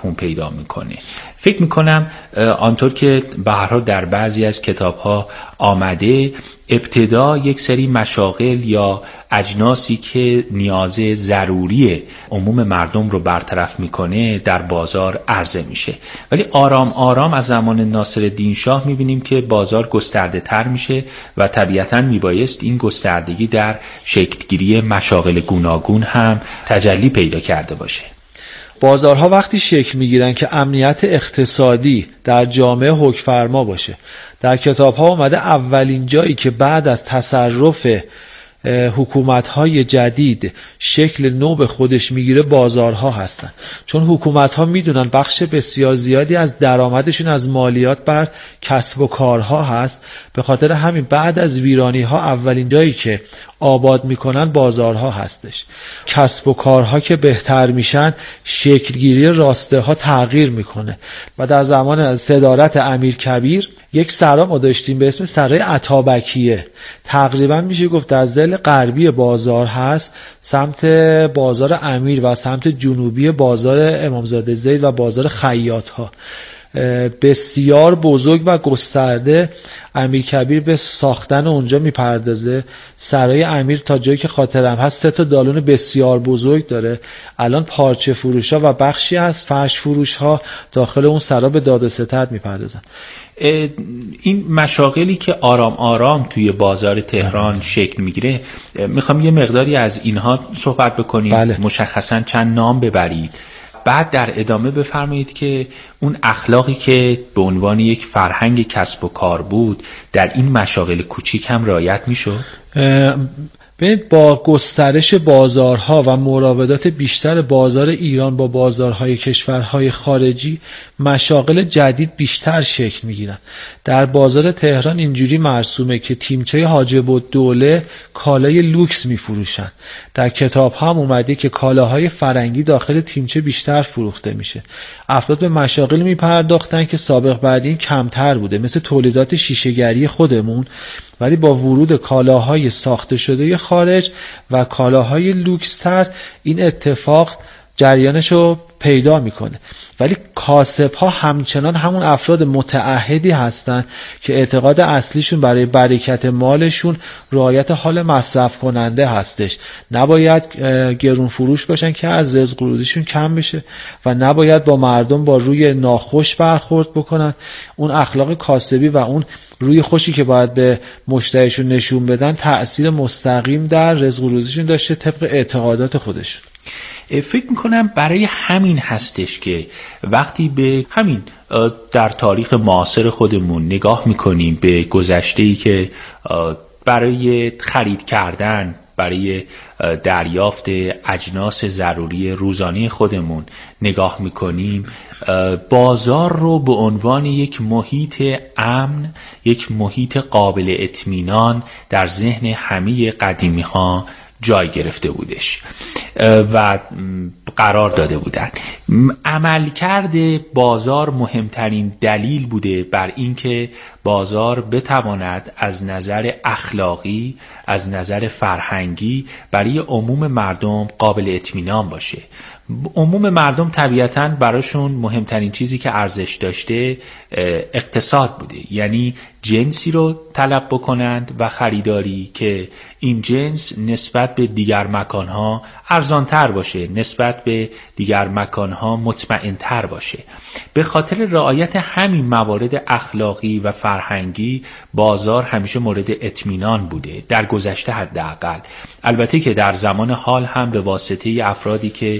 مفهوم پیدا میکنه. فکر میکنم آنطور که به هر حال در بعضی از کتاب‌ها آمده، ابتدا یک سری مشاغل یا اجناسی که نیاز ضروری عموم مردم رو برطرف میکنه در بازار عرضه میشه، ولی آرام آرام از زمان ناصرالدین شاه میبینیم که بازار گسترده تر میشه و طبیعتاً میبایست این گستردگی در شکلگیری مشاغل گوناگون هم تجلی پیدا کرده باشه. بازارها وقتی شکل میگیرن که امنیت اقتصادی در جامعه حکمفرما باشه. در کتاب‌ها اومده اولین جایی که بعد از تصرف حکومت‌های جدید شکل نو به خودش میگیره بازارها هستن، چون حکومت‌ها میدونن بخش بسیار زیادی از درآمدشون از مالیات بر کسب و کارها هست. به خاطر همین بعد از ویرانی‌ها اولین جایی که آباد میکنن بازارها هستش. کسب و کارها که بهتر میشن، شکلگیری راسته ها تغییر میکنه و در زمان صدارت امیرکبیر یک سرا ما داشتیم به اسم سرای عطابکیه، تقریبا میشه گفت در ضلع غربی بازار هست، سمت بازار امیر و سمت جنوبی بازار امامزاده زید و بازار خیاط ها. بسیار بزرگ و گسترده. امیرکبیر به ساختن اونجا میپردازه. سرای امیر تا جایی که خاطرم هست 3 تا دالون بسیار بزرگ داره. الان پارچه فروش ها و بخشی از فرش فروش ها داخل اون سرا به داد و ستد میپردازن. این مشاغلی که آرام آرام توی بازار تهران شکل میگیره، میخوام یه مقداری از اینها صحبت بکنیم. بله. مشخصا چند نام ببرید، بعد در ادامه بفرمایید که اون اخلاقی که به عنوان یک فرهنگ کسب و کار بود در این مشاغل کوچیک هم رعایت میشد. ببینید، با گسترش بازارها و مراودات بیشتر بازار ایران با بازارهای کشورهای خارجی، مشاغل جدید بیشتر شکل میگیرن. در بازار تهران اینجوری مرسومه که تیمچه حاجب الدوله کالای لوکس میفروشن. در کتاب هم اومده که کالاهای فرنگی داخل تیمچه بیشتر فروخته میشه. افراد به مشاغل میپرداختن که سابق بعد این کمتر بوده، مثل تولیدات شیشه‌گری خودمون، ولی با ورود کالاهای ساخته شده خارج و کالاهای لوکس تر این اتفاق جریانشو پیدا میکنه. ولی کاسب ها همچنان همون افراد متعهدی هستن که اعتقاد اصلیشون برای برکت مالشون رعایت حال مصرف کننده هستش. نباید گرون فروش باشن که از رزق و روزیشون کم بشه و نباید با مردم با روی ناخوش برخورد بکنن. اون اخلاق کاسبی و اون روی خوشی که باید به مشتریشون نشون بدن تأثیر مستقیم در رزق و روزیشون داشته طبق اعتقادات خودشون. فکر میکنم برای همین هستش که وقتی به همین در تاریخ معاصر خودمون نگاه میکنیم به گذشته‌ای که برای خرید کردن، برای دریافت اجناس ضروری روزانه خودمون نگاه میکنیم، بازار رو به عنوان یک محیط امن، یک محیط قابل اطمینان در ذهن همه قدیمی ها جای گرفته بودش و قرار داده بودن. عملکرد بازار مهمترین دلیل بوده بر اینکه بازار بتواند از نظر اخلاقی، از نظر فرهنگی برای عموم مردم قابل اطمینان باشه. عموم مردم طبیعتاً براشون مهمترین چیزی که ارزش داشته اقتصاد بوده، یعنی جنسی رو طلب بکنند و خریداری که این جنس نسبت به دیگر مکانها ارزانتر باشه، نسبت به دیگر مکانها مطمئنتر باشه. به خاطر رعایت همین موارد اخلاقی و فرهنگی بازار همیشه مورد اطمینان بوده، در گذشته حداقل. البته که در زمان حال هم به واسطه افرادی که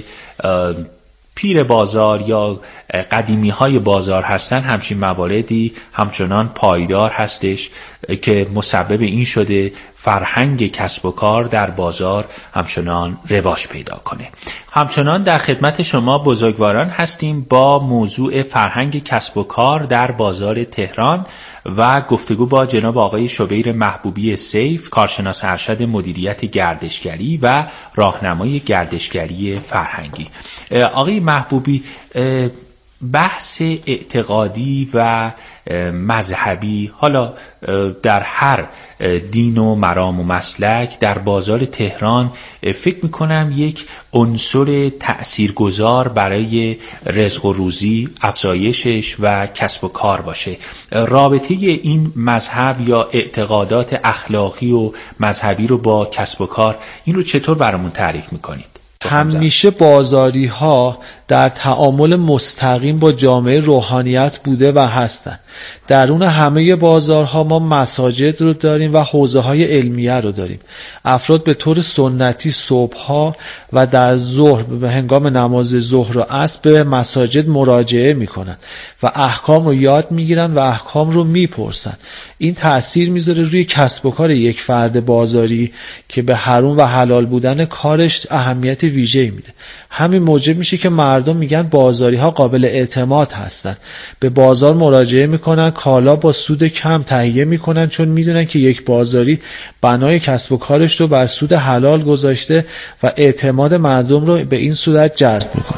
پیر بازار یا قدیمی های بازار هستن، همچین مواردی همچنان پایدار هستش که مسبب این شده فرهنگ کسب و کار در بازار همچنان رواج پیدا کنه. همچنان در خدمت شما بزرگواران هستیم با موضوع فرهنگ کسب و کار در بازار تهران و گفتگو با جناب آقای شبیر محبوبی سیف، کارشناس ارشد مدیریت گردشگری و راهنمای گردشگری فرهنگی. آقای محبوبی، بحث اعتقادی و مذهبی، حالا در هر دین و مرام و مسلک، در بازار تهران فکر میکنم یک عنصر تأثیرگذار برای رزق و روزی، افزایشش و کسب و کار باشه. رابطه این مذهب یا اعتقادات اخلاقی و مذهبی رو با کسب و کار، این رو چطور برامون تعریف میکنید؟ همیشه بازاری ها در تعامل مستقیم با جامعه روحانیت بوده و هستند. درون همه بازارها ما مساجد رو داریم و حوزه های علمیه رو داریم. افراد به طور سنتی صبحها و در ظهر به هنگام نماز ظهر و عصر به مساجد مراجعه میکنن و احکام رو یاد میگیرن و احکام رو میپرسن. این تأثیر میذاره روی کسب و کار یک فرد بازاری که به حرام و حلال بودن کارش اهمیت ویژه‌ای میده. همین موجب میشه که مردم میگن بازاری ها قابل اعتماد هستن. به بازار مراجعه میکنن، کالا با سود کم تهیه میکنن، چون میدونن که یک بازاری بنای کسب و کارش رو بر سود حلال گذاشته و اعتماد مردم رو به این صورت جلب میکنه.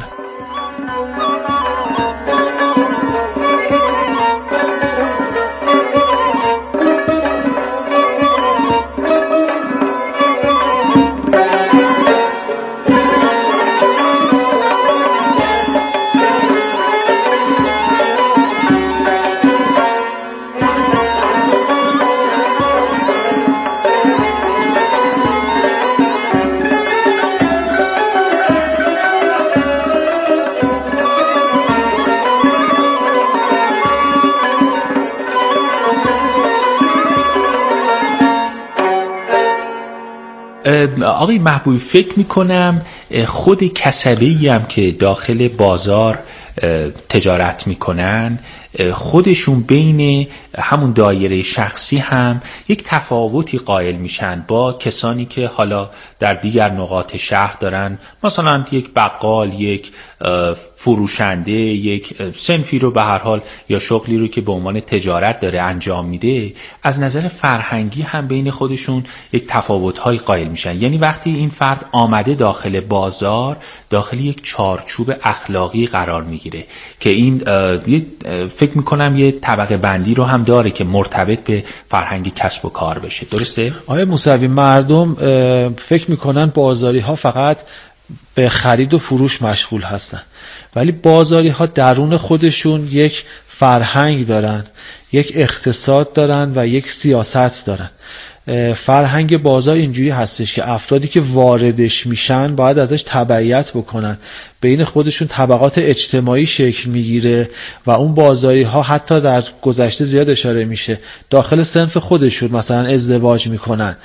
آقای محبوبی، فکر میکنم خود کسبه‌ای هم که داخل بازار تجارت میکنن، خودشون بین همون دایره شخصی هم یک تفاوتی قائل میشن با کسانی که حالا در دیگر نقاط شهر دارن. مثلا یک بقال، یک فروشنده، یک صنفی رو به هر حال یا شغلی رو که به عنوان تجارت داره انجام میده، از نظر فرهنگی هم بین خودشون یک تفاوت‌های قائل میشن. یعنی وقتی این فرد آمده داخل بازار، داخل یک چارچوب اخلاقی قرار میگیره که این فکر میکنم یه طبقه بندی رو هم داره که مرتبط به فرهنگ کسب و کار بشه. درسته؟ آقای موسوی، مردم فکر میکنن بازاری ها فقط به خرید و فروش مشغول هستن، ولی بازاری ها درون خودشون یک فرهنگ دارن، یک اقتصاد دارن و یک سیاست دارن. فرهنگ بازار اینجوری هستش که افرادی که واردش میشن باید ازش تبعیت بکنن، بین خودشون طبقات اجتماعی شکل میگیره و اون بازاری ها حتی در گذشته زیاد اشاره میشه داخل صنف خودشون مثلا ازدواج میکنن.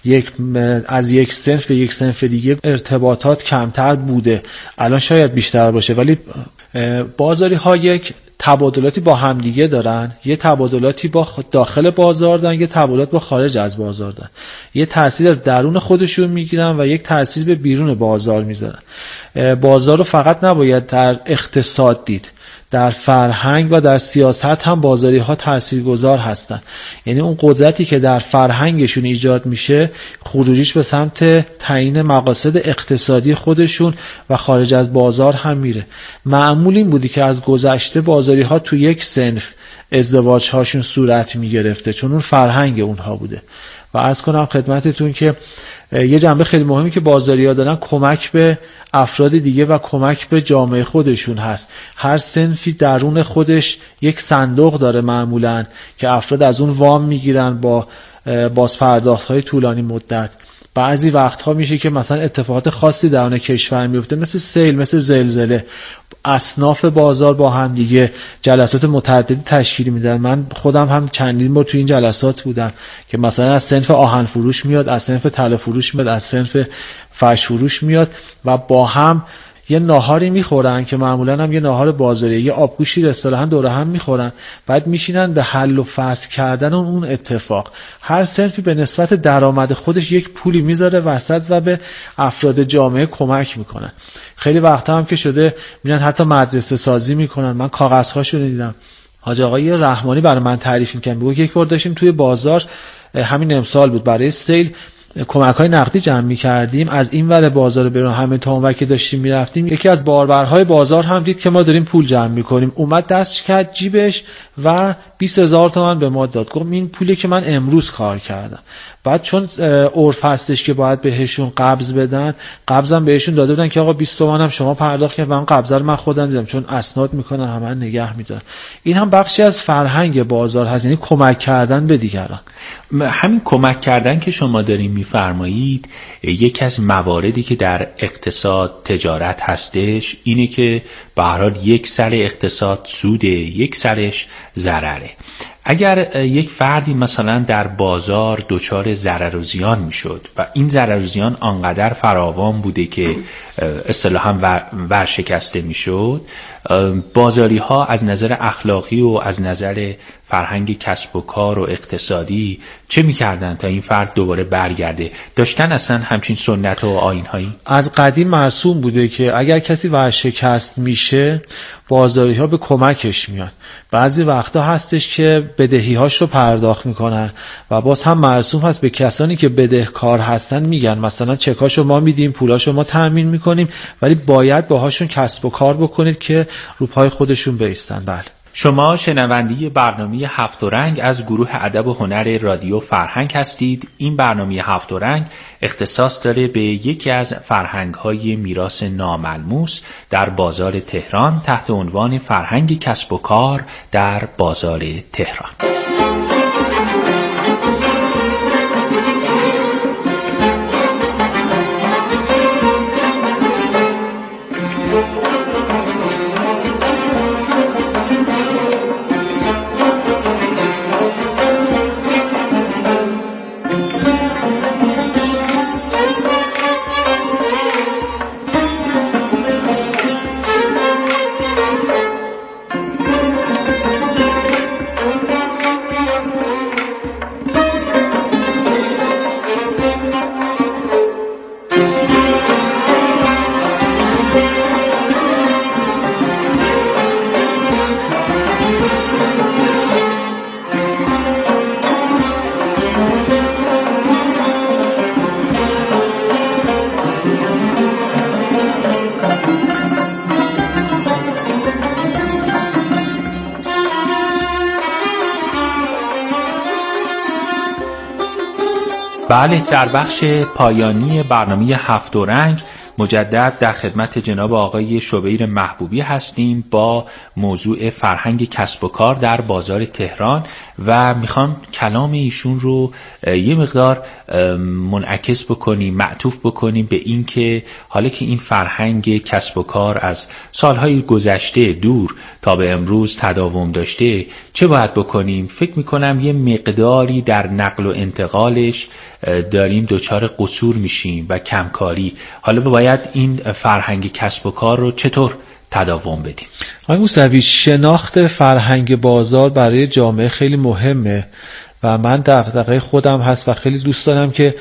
از یک صنف به یک صنف دیگه ارتباطات کمتر بوده، الان شاید بیشتر باشه، ولی بازاری ها یک تبادلاتی با همدیگه دارن، یه تبادلاتی با داخل بازار دارن، یه تبادلات با خارج از بازار دارن، یه تأثیر از درون خودشون میگیرن و یک تأثیر به بیرون بازار میذارن. بازار رو فقط نباید در اقتصاد دید، در فرهنگ و در سیاست هم بازاری ها تاثیرگذار هستن. یعنی اون قدرتی که در فرهنگشون ایجاد میشه، خروجیش به سمت تعیین مقاصد اقتصادی خودشون و خارج از بازار هم میره. معمول این بودی که از گذشته بازاری ها تو یک صنف ازدواج هاشون صورت میگرفته، چون اون فرهنگ اونها بوده. و عرض کنم خدمتتون که یه جنبه خیلی مهمی که بازاری‌ها دارن کمک به افراد دیگه و کمک به جامعه خودشون هست. هر صنفی درون خودش یک صندوق داره معمولاً که افراد از اون وام میگیرن با بازپرداخت‌های طولانی مدت. بعضی وقتها میشه که مثلا اتفاقات خاصی درون کشور میفته، مثل سیل، مثل زلزله، اصناف بازار با هم دیگه جلسات متعددی تشکیل میدن. من خودم هم چندین بار تو این جلسات بودم که مثلا از صنف آهن فروش میاد، از صنف طلا فروش میاد، از صنف فرش فروش میاد و با هم یه ناهاری میخورن که معمولا هم یه ناهار بازاری، یه آبگوشی اصطلاحاً دور هم میخورن، بعد میشینن به حل و فصل کردن اون اتفاق. هر صنفی به نسبت درآمد خودش یک پولی میذاره وسط و به افراد جامعه کمک میکنن. خیلی وقتا هم که شده میرن حتی مدرسه سازی میکنن. من کاغذهاشو دیدم، حاج آقای رحمانی برای من تعریف میکنن، میگه یک بار داشتیم توی بازار، همین امسال بود، برای سیل کمک‌های نقدی جمع می‌کردیم، از این ور بازار بیرون همه تا اون ور که داشتیم می‌رفتیم، یکی از باربرهای بازار هم دید که ما داریم پول جمع می‌کنیم، اومد دست کرد جیبش و 20,000 تومان به ما داد. گفت این پولی که من امروز کار کردم. بعد چون عرف هستش که باید بهشون قبض بدن، قبضم بهشون داده بودن که آقا 20 تومان هم شما پرداخت کنید و اون قبضه رو من خودم دیدم، چون اسناد میکنن همه نگه میدارن. این هم بخشی از فرهنگ بازار هست، یعنی کمک کردن به دیگران. همین کمک کردن که شما دارین میفرمایید یکی از مواردی که در اقتصاد تجارت هستش اینه که به هر حال یک سر اقتصاد سوده، یک سرش ضرره. اگر یک فردی مثلا در بازار دچار ضرر و زیان میشد و این ضرر و زیان آنقدر فراوان بوده که اصطلاحاً ورشکسته میشد، بازاری ها از نظر اخلاقی و از نظر فرهنگ کسب و کار و اقتصادی چه میکردن تا این فرد دوباره برگرده؟ داشتن اصلا همچین سنت و آیین هایی؟ از قدیم مرسوم بوده که اگر کسی ورشکست میشه بازاری ها به کمکش میان. بعضی وقتا هستش که بدهی هاش رو پرداخت میکنن و باز هم مرسوم هست به کسانی که بدهکار هستن میگن مثلا چکاشو ما میدیم، پولاشو ما تامین میکنیم، ولی باید باهاشون کسب و کار بکنید که رو پای خودشون بایستن. بله. شما شنونده برنامه هفت و رنگ از گروه ادب و هنر رادیو فرهنگ هستید. این برنامه هفت و رنگ اختصاص داره به یکی از فرهنگ‌های میراث ناملموس در بازار تهران تحت عنوان فرهنگ کسب و کار در بازار تهران. بله، در بخش پایانی برنامه هفت و رنگ مجدد در خدمت جناب آقای شبیر محبوبی هستیم با موضوع فرهنگ کسب و کار در بازار تهران و میخوام کلام ایشون رو یه مقدار منعکس بکنیم، معطوف بکنیم به این که حالا که این فرهنگ کسب و کار از سالهای گذشته دور تا به امروز تداوم داشته چه باید بکنیم. فکر میکنم یه مقداری در نقل و انتقالش داریم دچار قصور میشیم و کمکاری. حالا باید این فرهنگ کسب و کار رو چطور تداوم بدیم؟ آقای موسوی، شناخت فرهنگ بازار برای جامعه خیلی مهمه و من دغدغه خودم هست و خیلی دوست دارم که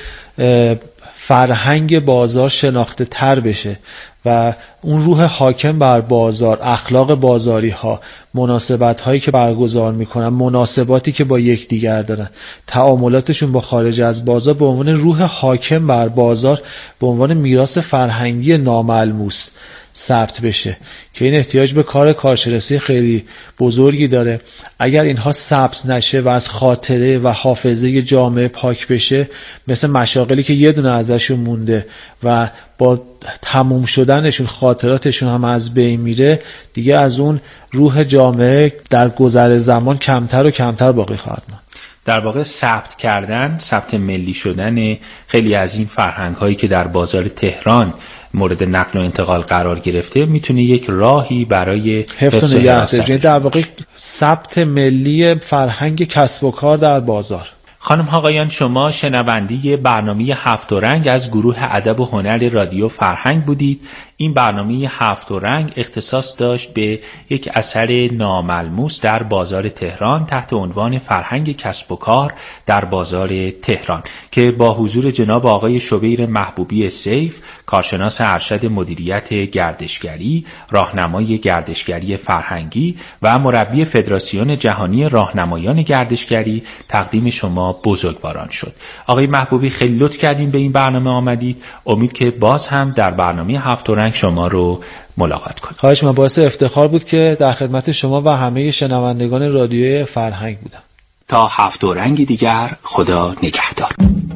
فرهنگ بازار شناخته تر بشه و اون روح حاکم بر بازار، اخلاق بازاری ها، مناسبت هایی که برگزار میکنن، مناسباتی که با یکدیگر دارن، تعاملاتشون با خارج از بازار به عنوان روح حاکم بر بازار به عنوان میراث فرهنگی ناملموس ثبت بشه که این احتیاج به کارشناسی خیلی بزرگی داره. اگر اینها ثبت نشه و از خاطره و حافظه جامعه پاک بشه، مثل مشاغلی که یه دونه ازشون مونده و با تموم شدنشون خاطراتشون هم از بین میره، دیگه از اون روح جامعه در گذر زمان کمتر و کمتر باقی خواهد ماند. در واقع ثبت ملی شدن خیلی از این فرهنگ هایی که در بازار تهران مورد نقل و انتقال قرار گرفته میتونه یک راهی برای حفظ و نگهداری، در واقع ثبت ملی فرهنگ کسب و کار در بازار. خانم آقایان، شما شنونده برنامه هفت و رنگ از گروه ادب و هنر رادیو فرهنگ بودید. این برنامه هفت و رنگ اختصاص داشت به یک اثر ناملموس در بازار تهران تحت عنوان فرهنگ کسب و کار در بازار تهران که با حضور جناب آقای شبیر محبوبی سیف، کارشناس ارشد مدیریت گردشگری، راهنمای گردشگری فرهنگی و مربی فدراسیون جهانی راهنمایان گردشگری تقدیم شما بزرگواران شد. آقای محبوبی خیلی لطف کردین به این برنامه آمدید. امید که باز هم در برنامه هفت رنگ شما رو ملاقات کنیم. خواهش من باعث افتخار بود که در خدمت شما و همه شنوندگان رادیوی فرهنگ بودم. تا هفت رنگ دیگر، خدا نگهدار.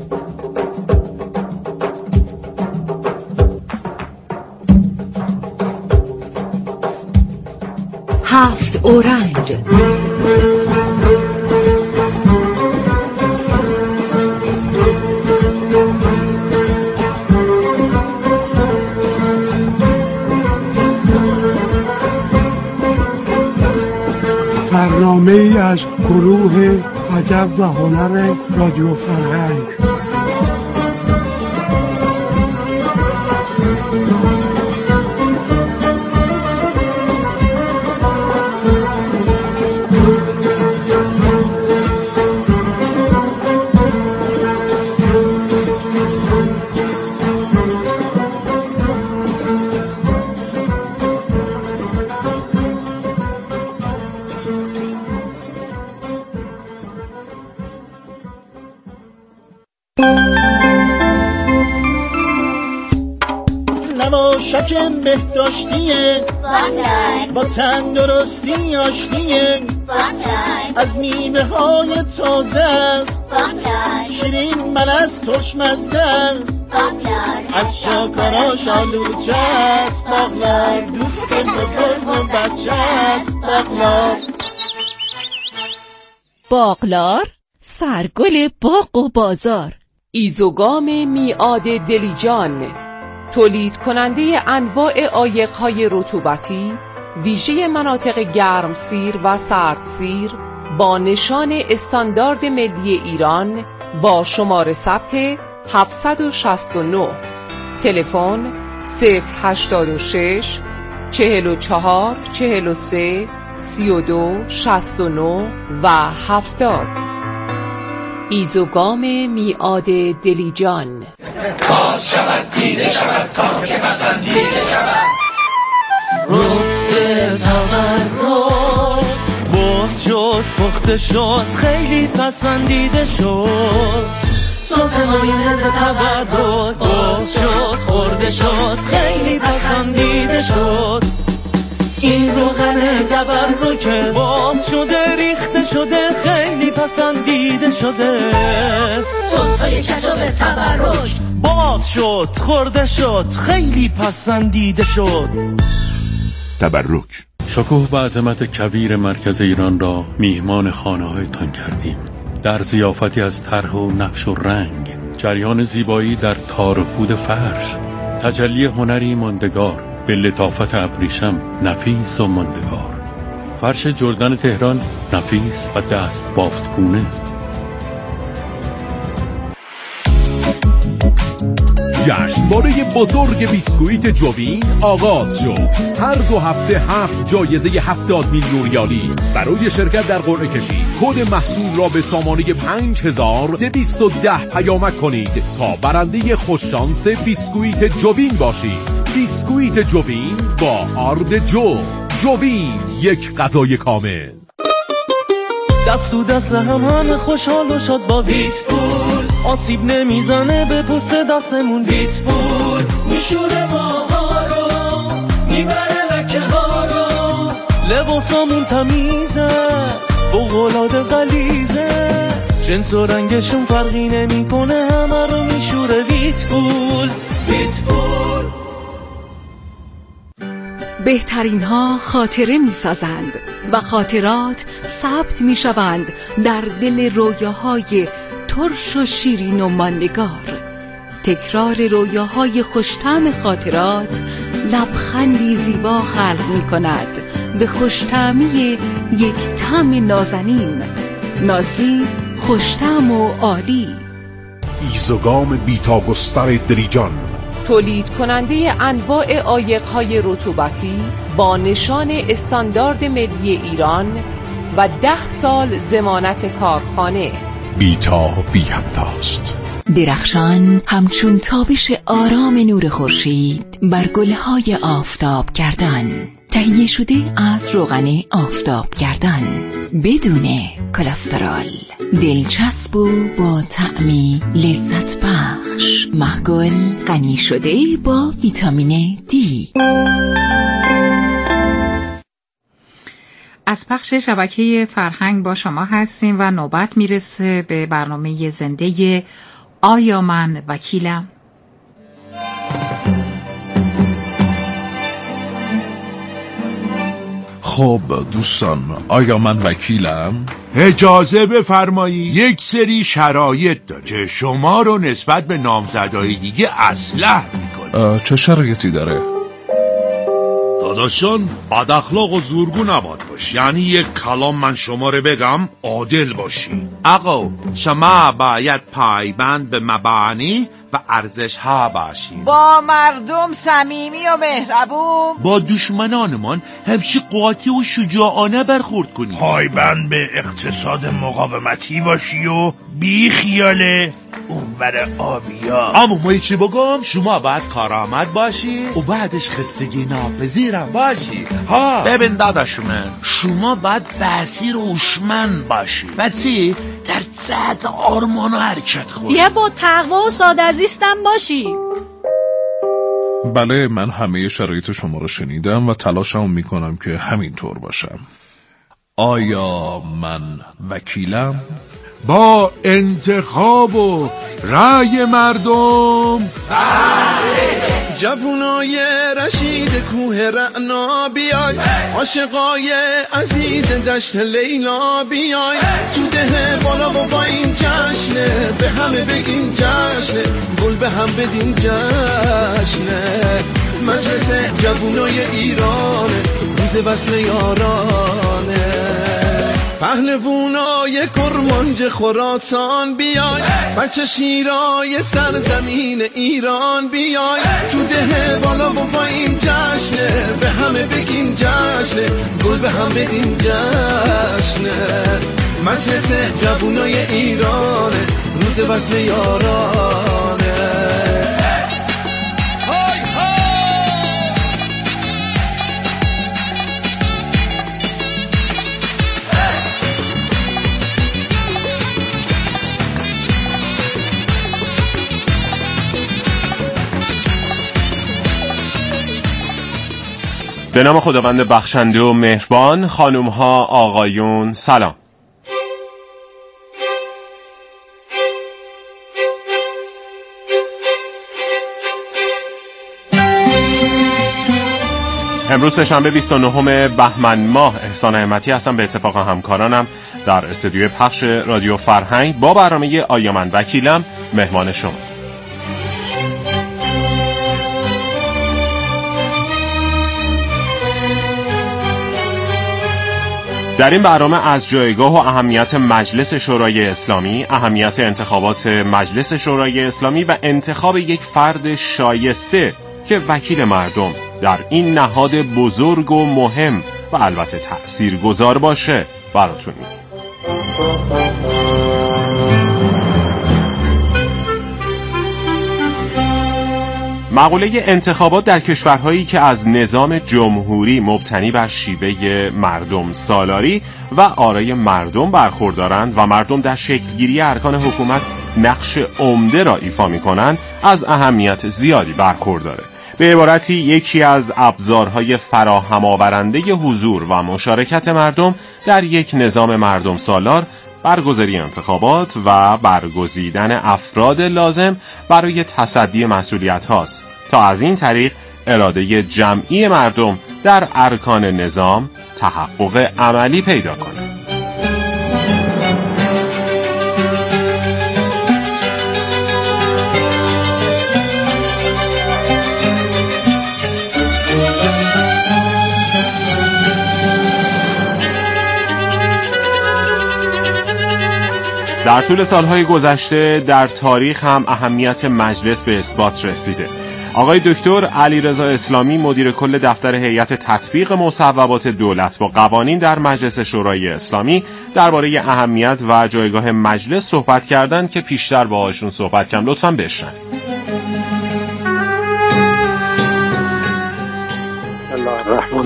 هفت اورنگ. برنامه ای از گروه ادب و هنر رادیو فرهنگ. نماشکم بهداشتیه با تندرستی آشتیه، از میوه های تازه است شیرین ملس ترشمزه است، از شاکاراش آلوچه است باغلار، دوست بزرگ و بچه است باغلار. باغلار سرگل باغ و بازار. ایزوگام میعاد دلیجان، تولید کننده انواع عایق‌های رطوبتی ویژه مناطق گرمسیر و سردسیر با نشان استاندارد ملی ایران با شماره ثبت 769. تلفن 086 44 43 32 69 و 70. ایزوگام میعاد دلیجان. باز شود دیده شود تا که پسندیده شود، روی تورد باز شد پخته شد خیلی پسندیده شد، سازمانی نزد تورد باز شد خورده شد خیلی پسندیده شد، این روغن تورد که باز شده ریخته شده خیلی پسندیده شده، سس‌های کچاپ تورد باز شد خورده شد خیلی پسندیده شد. تبرک. شکوه و عظمت کویر مرکز ایران را میهمان خانه‌هایتان کردیم. در ضیافتی از طرح و نقش و رنگ، جریان زیبایی در تار و پود فرش، تجلی هنری ماندگار به لطافت ابریشم نفیس و ماندگار، فرش جردن تهران نفیس و دست بافتگونه. جشنواره بزرگ بیسکویت جوین آغاز شد. هر 2 هفته 7 جایزه 70 میلیون ریالی. برای شرکت در قرعه کشی کد محصول را به سامانه 5210 پیامک کنید تا برنده خوششانس بیسکویت جوین باشید. بیسکویت جوین با آرد جوین، یک غذای کامل. دست تو دست همه خوشحال و شاد با ویت پول، آسیب نمیزنه به پوست دستمون. ویت پول میشوره ماها رو، میبره لکه ها رو، لباسامون تمیزه فوق‌العاده غلیظه، جنس و رنگشون فرقی نمیکنه همه رو میشوره. ویت پول، ویت پول. بهترین ها خاطره می سازند و خاطرات ثبت می شوند در دل رویاهای ترش و شیرین و ماندگار. تکرار رویاهای خوش‌طعم خاطرات لبخندی زیبا خلق می کند به خوش‌طعمی یک طعم نازنین. نازلی، خوش‌طعم و عالی. ایزوگام بی‌تاگستر دلیجان، تولید کننده انواع عایق‌های رطوبتی با نشان استاندارد ملی ایران و 10 سال ضمانت کارخانه. بی‌تا بی‌همتاست. درخشان همچون تابش آرام نور خورشید بر گلهای آفتاب کردن. تهیه شده از روغن آفتابگردان، بدون کلسترول، دلچسب و با طعمی لذت بخش، محگل غنی شده با ویتامین دی. از پخش شبکه فرهنگ با شما هستیم و نوبت میرسه به برنامه زنده آیا من وکیلم؟ خب دوستان، آیا من وکیلم؟ اجازه بفرمایید. یک سری شرایط داره که شما رو نسبت به نامزدهای دیگه اصلح میکنه. چه شرایطی داره؟ داداشان، بد اخلاق و زورگو نباید باشی. یعنی یک کلام من شما رو بگم عادل باشی. آقا شما باید پایبند به مبانی و ارزش ها باشید، با مردم صمیمی و مهربون، با دشمنانمان همچی قاطع و شجاعانه برخورد کنی، پایبند به اقتصاد مقاومتی باشی و بی خیاله اونور آبیا. اما ما چی بگم؟ شما باید کارآمد باشی و بعدش خستگی ناپذیرم باشی. ها ببین داداش من، شما باید بصیر و هوشمند باشی و چی؟ در جهت آرمان و حرکت کنی. یه با تقوا و ساده زیستم باشی. بله، من همه شرایط شما رو شنیدم و تلاشم میکنم که همینطور باشم. آیا من وکیلم؟ با انتخاب و رأی مردم. جوونای رشید کوه رعنا بیای، عاشقای عزیز دشت لیلا بیای، تو ده بالا و با این جشنه، به همه بگین جشنه، گل به هم بدین جشنه. مجلس جوونای ایرانه، روز وصل یارانه. پهلوونای کرمانج خراسان بیای، بچه شیرای سرزمین ایران بیای، تو ده بالا و با این جشنه، به همه بگین جشنه، گل به هم بدین جشنه. مجلس جوونای ایرانه، روز وصل یارانه. به نام خداوند بخشنده و مهربان. خانم ها، آقایون، سلام. امروز سه‌شنبه 29 بهمن ماه، احسان احمدی هستم به اتفاق همکارانم در استودیوی پخش رادیو فرهنگ با برنامه آیا من وکیلم مهمان شما. در این برنامه از جایگاه و اهمیت مجلس شورای اسلامی، اهمیت انتخابات مجلس شورای اسلامی و انتخاب یک فرد شایسته که وکیل مردم در این نهاد بزرگ و مهم و البته تأثیرگذار باشه براتون میگیم. مقوله انتخابات در کشورهایی که از نظام جمهوری مبتنی بر شیوه مردم سالاری و آرای مردم برخوردارند و مردم در شکلگیری ارکان حکومت نقش عمده را ایفا می‌کنند از اهمیت زیادی برخورداره. به عبارتی یکی از ابزارهای فراهم آورنده حضور و مشارکت مردم در یک نظام مردم سالار برگزاری انتخابات و برگزیدن افراد لازم برای تصدی مسئولیت هاست تا از این طریق اراده جمعی مردم در ارکان نظام تحقق عملی پیدا کنه. در طول سالهای گذشته در تاریخ هم اهمیت مجلس به اثبات رسیده. آقای دکتر علیرضا اسلامی مدیر کل دفتر هیئت تطبیق مصوبات دولت با قوانین در مجلس شورای اسلامی درباره اهمیت و جایگاه مجلس صحبت کردند که پیشتر باهاشون صحبت کردم. لطفاً بشنوید. بسم الله الرحمن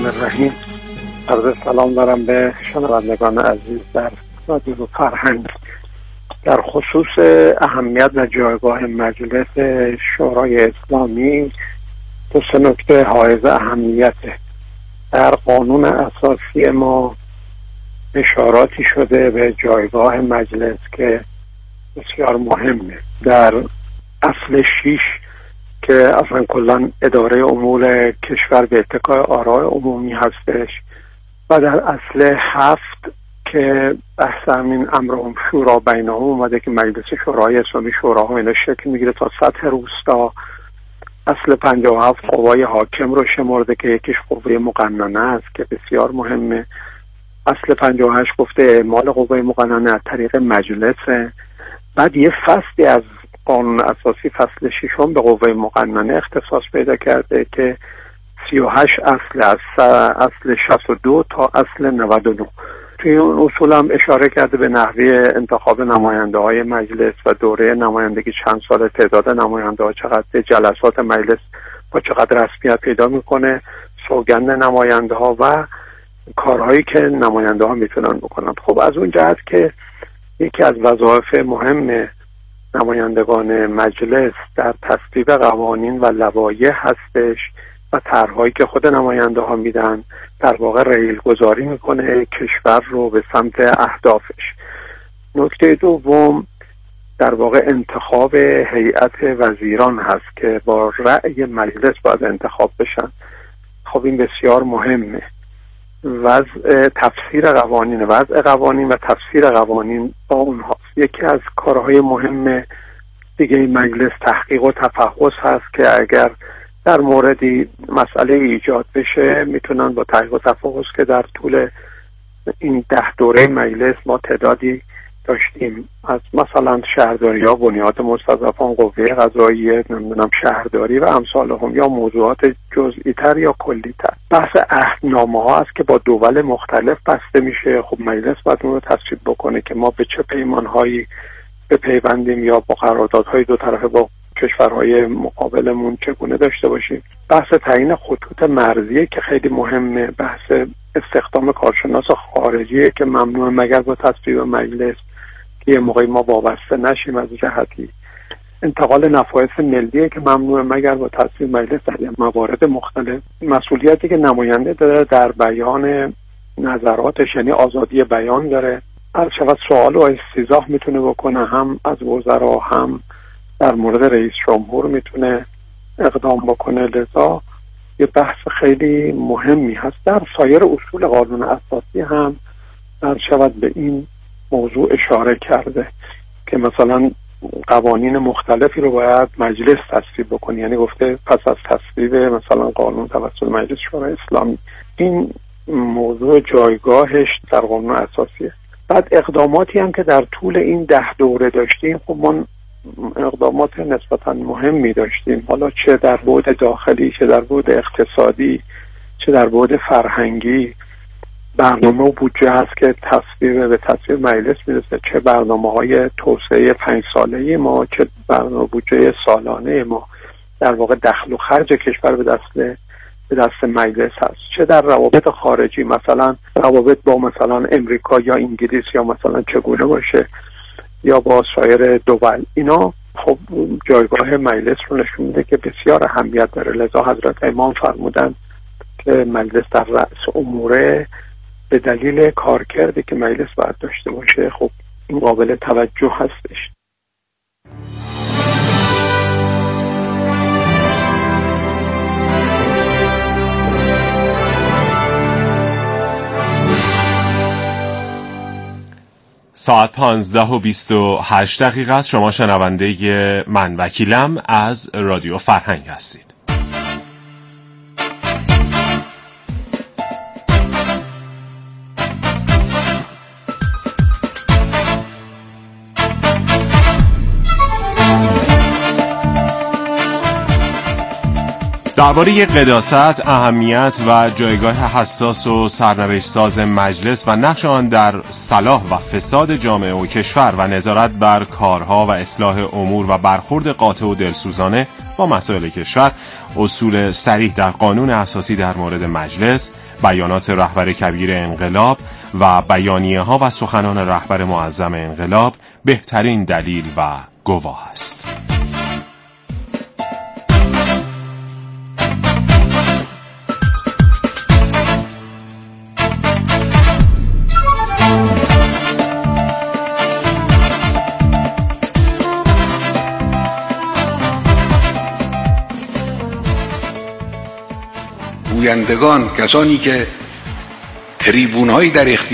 الرحیم. عرض سلام دارم به شنوندگان عزیز در رادیو فرهنگ. در خصوص اهمیت و جایگاه مجلس شورای اسلامی دو سه نکته حائز اهمیته. در قانون اساسی ما اشاراتی شده به جایگاه مجلس که بسیار مهمه. در اصل 6 که اصلا کلا اداره امور کشور به اتکای آراء عمومی هستش و در اصل 7 که بحث همین امرهم شورا بینهم اومده که مجلس شورای اسلامی شوراها اینا شکل میگیره تا سطح روستا. اصل 57 قوای حاکم رو شمرده که یکیش قوه مقننه است که بسیار مهمه. اصل 58 گفته اعمال قوه مقننه از طریق مجلسه. بعد یه فصلی از قانون اساسی فصل 6 به قوه مقننه اختصاص پیدا کرده که 38 اصل از اصل 62 تا اصل 99. توی اون اصول هم اشاره کرده به نحوه انتخاب نماینده های مجلس و دوره نمایندگی چند سال، تعداد نماینده ها چقدر، جلسات مجلس با چقدر رسمیت پیدا میکنه، سوگند نماینده ها و کارهایی که نماینده ها میتونن بکنن. خب از اون جهت که یکی از وظایف مهم نمایندگان مجلس در تصویب قوانین و لوایح هستش و طرحهایی که خود نماینده ها میدن در واقع ریل گذاری میکنه کشور رو به سمت اهدافش. نکته دوم در واقع انتخاب هیئت وزیران هست که با رأی مجلس باید انتخاب بشن. خب این بسیار مهمه. وضع قوانین و تفسیر قوانین با اونهاست. یکی از کارهای مهم دیگه مجلس تحقیق و تفحص هست که اگر در موردی مسئله ایجاد بشه میتونن با تحقیق و تفحص که در طول این 10 دوره مجلس ما تعدادی داشتیم از مثلا شهرداری ها، بنیاد مستضعفان، قوه قضاییه، نمیدونم شهرداری و امثالهم، یا موضوعات جزئی تر یا کلی تر. بحث عهدنامه ها است که با دول مختلف بسته میشه. خب مجلس باید اون رو تصویب بکنه که ما به چه پیمان هایی بپیوندیم یا با قراردادهای دو طرفه با کشورهای مقابلمون چگونه داشته باشیم. بحث تعیین خطوط مرزیه که خیلی مهمه. بحث استخدام کارشناس خارجیه که ممنوع مگر با تصویب مجلس که یه موقعی ما وابسته نشیم از جهتی. انتقال نفایس ملیه که ممنوع مگر با تصویب مجلس در موارد مختلف. مسئولیتی که نماینده داره در بیان نظراتش، یعنی آزادی بیان داره. هر شود سوال و استیضاح میتونه بکنه، هم از وزرا هم در مورد رئیس جمهور میتونه اقدام بکنه. لذا یه بحث خیلی مهمی هست. در سایر اصول قانون اساسی هم در شود به این موضوع اشاره کرده که مثلا قوانین مختلفی رو باید مجلس تصویب بکنه. یعنی گفته پس از تصویب مثلا قانون توسط مجلس شورای اسلامی. این موضوع جایگاهش در قانون اساسیه. بعد اقداماتی هم که در طول این 10 دوره داشتیم، خب ما اقدامات نسبتا مهمی داشتیم، حالا چه در بعد داخلی، چه در بعد اقتصادی، چه در بعد فرهنگی. برنامه و بودجه هست که به تصویب مجلس میرسه، چه برنامه‌های توسعه 5 ساله ما، چه برنامه بودجه سالانه ما. در واقع دخل و خرج کشور به دست مجلس هست. چه در روابط خارجی، مثلا روابط با مثلا امریکا یا انگلیس یا مثلا چگونه باشه، یا با سایر دول. اینا خب جایگاه مجلس رو نشون میده که بسیار اهمیت داره. لذا حضرت امام فرمودن که مجلس در رأس اموره به دلیل کارکردی که مجلس باید داشته باشه. خب این قابل توجه هستش. ساعت 15:28 است. شما شنونده من وکیلم از رادیو فرهنگ هستید. در درباره قداست، اهمیت و جایگاه حساس و سرنوشت ساز مجلس و نقش آن در صلاح و فساد جامعه و کشور و نظارت بر کارها و اصلاح امور و برخورد قاطع و دلسوزانه با مسائل کشور، اصول صریح در قانون اساسی در مورد مجلس، بیانات رهبر کبیر انقلاب و بیانیه ها و سخنان رهبر معظم انقلاب بهترین دلیل و گواه است. گویندگان، کسانی که تریبون‌هایی در اختیار